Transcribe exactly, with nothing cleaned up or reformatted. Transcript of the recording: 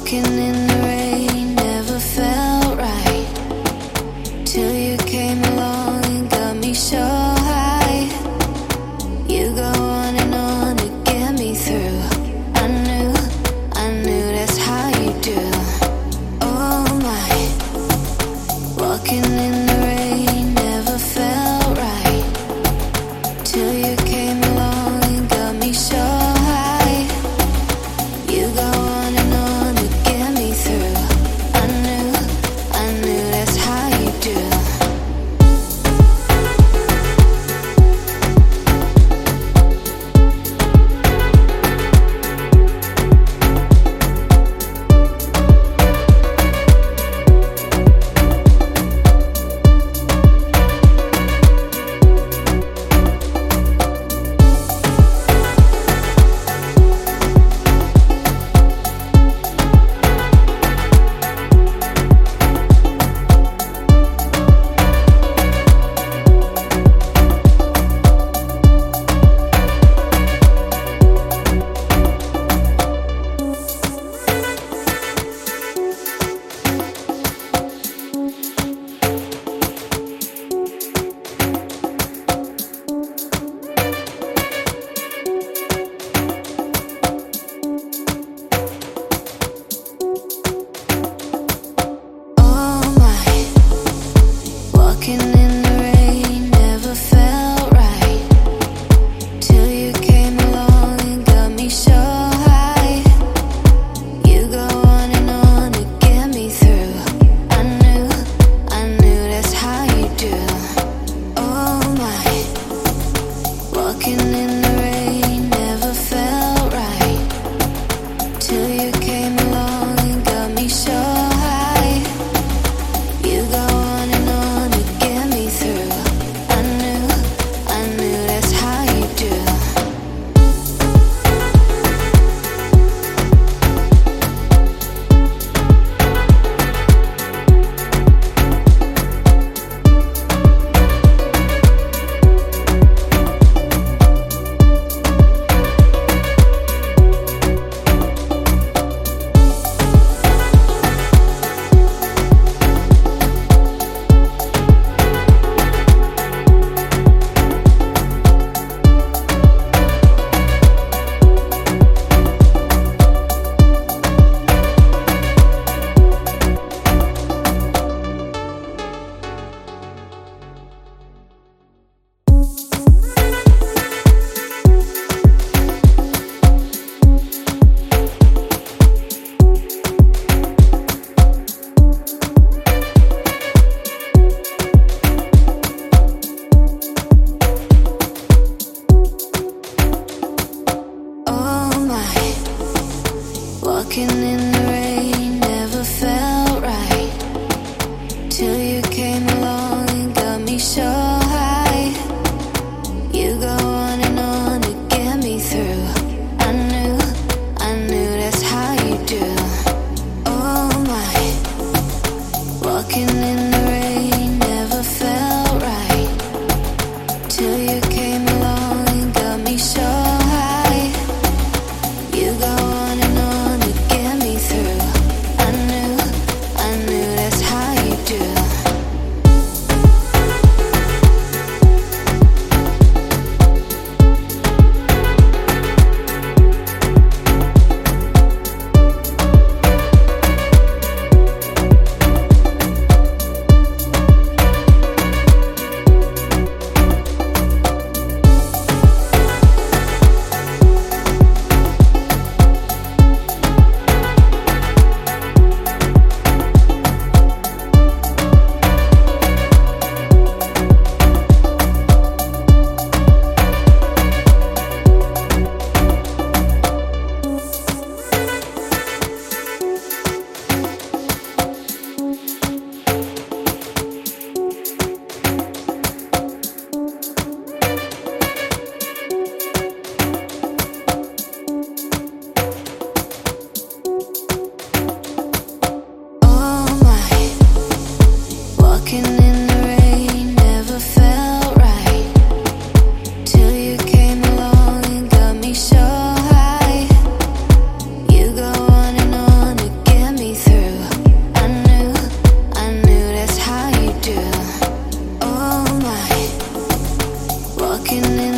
Walking in the rain never felt right till you came along and got me so high. You go on and on to get me through. I knew, I knew that's how you do. Oh my, walking in the rain never felt right till you came along and got me so high. You go on and on to get me through. I knew, I knew that's how you do. Walking in the rain never felt right till you came along and got me so high. You go on and on to get me through. I knew, I knew that's how you do. Oh my, walking in the rain never felt right till you came along and got me so high. You go on and on to get me through. I knew, I knew that's how you do. Walking in the rain never felt right till you came along and got me so high. You go on and on to get me through. I knew, I knew that's how you do. Oh my, walking in the rain never felt right till you came along and got me so high. You go on and on to get me walking in